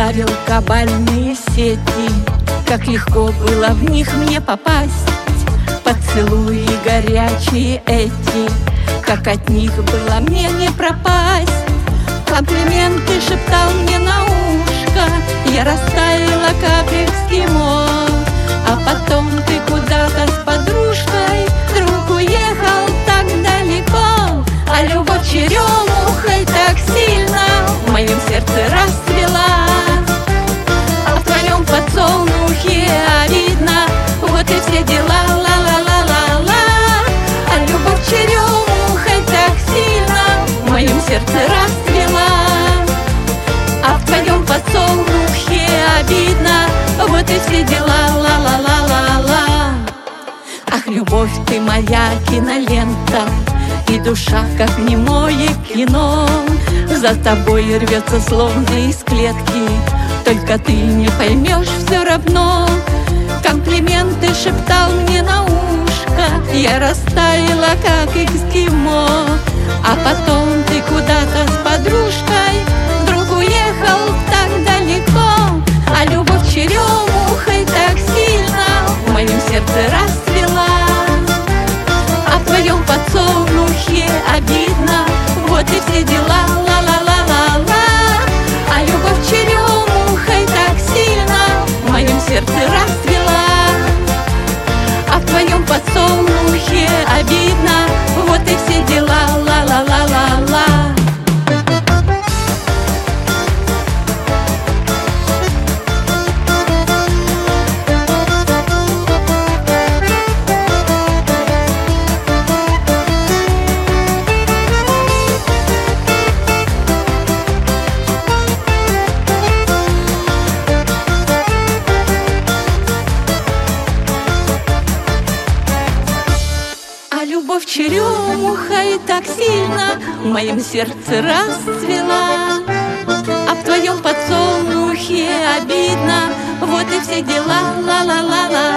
расставил кабальные сети, как легко было в них мне попасть. Поцелуи горячие эти, как от них было мне не пропасть. Комплименты шептал мне на ушко, я растаяла, как эскимо. А потом ты куда-то с подружкой, друг уехал так далеко. А любовь черемухой так сильно в моем сердце расцвела. А в твоем подсолнухе обидно, вот и все дела, ла-ла-ла-ла-ла. А любовь черемухой так сильно в моем сердце расцвела. А в твоем подсолнухе обидно, вот и все дела, ла-ла-ла-ла-ла. Ах, любовь, ты моя кинолента, и душа, как немое кино, за тобой рвется, словно из клетки, только ты не поймешь все равно. Комплименты шептал мне на ушко, я растаяла, как эскимо. А потом ты куда-то с подружкой, вдруг уехал так далеко. А любовь черемухой так сильно в моем сердце расцвела. А в твоем подсолнухе обидно, вот и все дела, ла-ла-ла-ла-ла. А любовь черемухой так сильно в моем сердце расцвела. А в твоем подсолнухе обидно, вот и все дела, ла-ла-ла-ла-ла. Любовь черемухой так сильно в моем сердце расцвела. А в твоем подсолнухе обидно, вот и все дела, ла-ла-ла-ла.